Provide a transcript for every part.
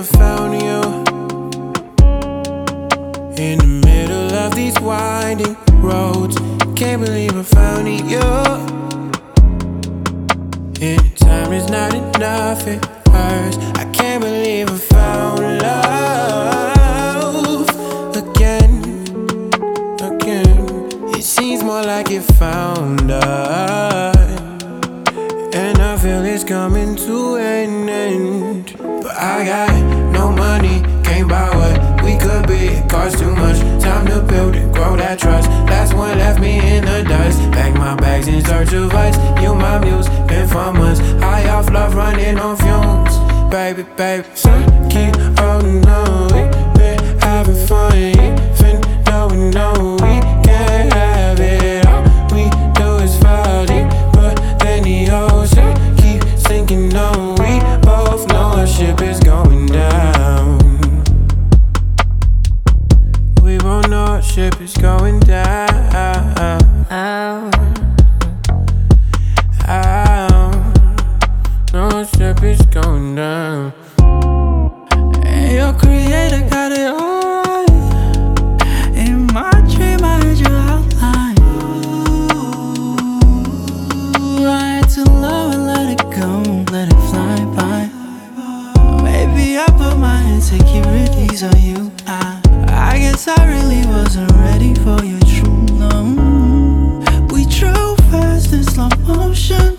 found you in the middle of these winding roads. Can't believe I found you. And time is not enough, it hurts. I can't believe I found love again. It seems more like you found us, and I feel it's coming to an end. But I got no money, can't buy what we could be. It costs too much time to build and grow that trust. Last one left me in the dust. Pack my bags in search of ice. You my muse, been for months. High off love, running on fumes. Baby, so keep holding on. We been having fun, even though we know we can't have it. All we do is fall deep, but then the ocean keep sinking on. We both know our ship is going down. We both know our ship is going down. No, our ship is going down. And your creator got it all. In my dream, I heard your outline. I had to love and let it go, let it fly by. Maybe I put my hands, take it release on you. I guess I really wasn't ready for your true love. We drove fast in slow motion.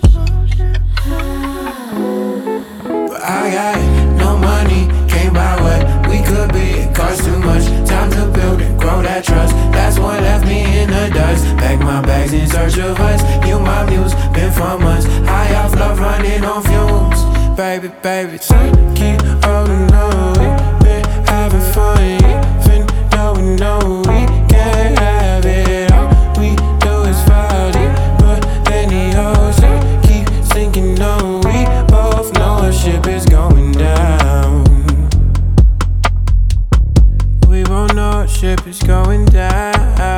But I got no money, can't buy what we could be. It costs too much time to build and grow that trust. Last one left me in the dust. Pack my bags in search of us. You my muse, been for months. High off love, running on fumes. Baby, so keep holding on. We been having fun, even though we know we can't have it. All we do is fall deep, but then the ocean keep sinking on. We both know our ship is going down. We both know our ship is going down.